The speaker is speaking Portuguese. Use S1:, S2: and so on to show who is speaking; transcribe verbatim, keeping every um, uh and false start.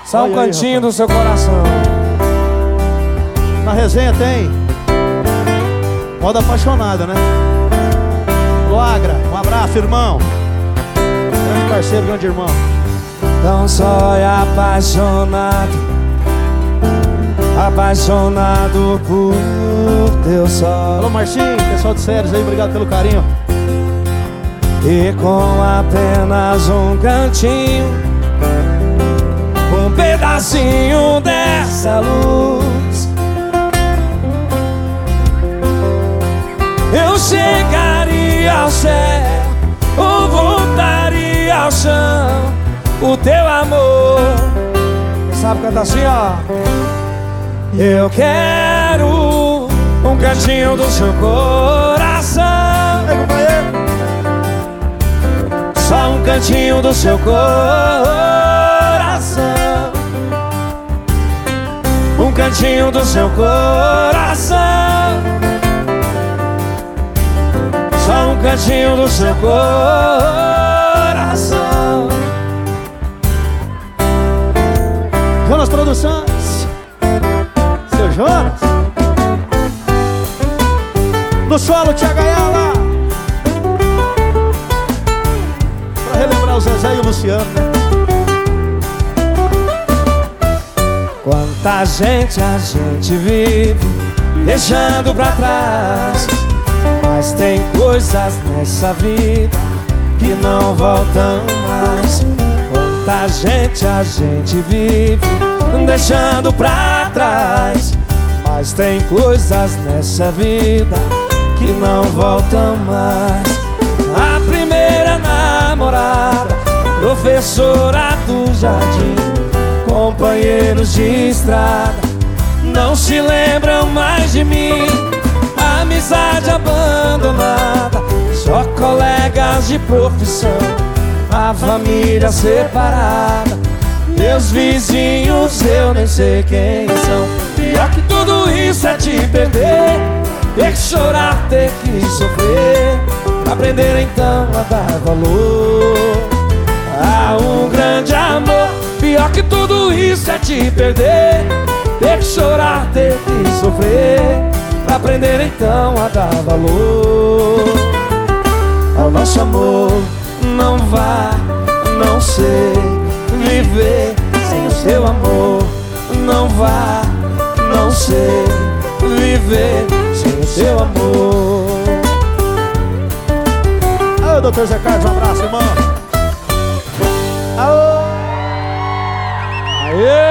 S1: Só um cantinho aí, do seu coração.
S2: Na resenha tem modo apaixonado, né? Loagra, um abraço, irmão. Grande parceiro, grande irmão.
S1: Não só é apaixonado, apaixonado por teu sol.
S2: Alô, Marcinho, pessoal de Séries aí, obrigado pelo carinho.
S1: E com apenas um cantinho, um pedacinho dessa luz, eu chegaria ao céu ou voltaria ao chão. O teu amor, sabe cantar assim, ó. Eu quero um cantinho do seu coração, só um cantinho do seu coração, um cantinho do seu coração, só um cantinho do seu coração.
S2: Jonas Produções, seu Jonas. No solo, Tia Gaiala. Pra relembrar o Zezé e o Luciano.
S1: Quanta gente a gente vive deixando pra trás, mas tem coisas nessa vida que não voltam mais. Quanta gente a gente vive deixando pra trás, mas tem coisas nessa vida que não voltam mais. A primeira namorada, professora do jardim, companheiros de estrada, não se lembram mais de mim. Amizade abandonada, só colegas de profissão, a família separada, meus vizinhos eu nem sei quem são. Pior que tudo isso é te perder, ter que chorar, ter que sofrer, aprender então a dar valor a um grande amor. Pior que tudo isso é te perder, ter que chorar, ter que sofrer, aprender então a dar valor ao nosso amor. Não vá, não sei viver sem o seu amor. Não vá, não sei viver sem o seu amor.
S2: Ô, doutor Zé Carlos, um abraço, irmão. Aô!
S1: Aê!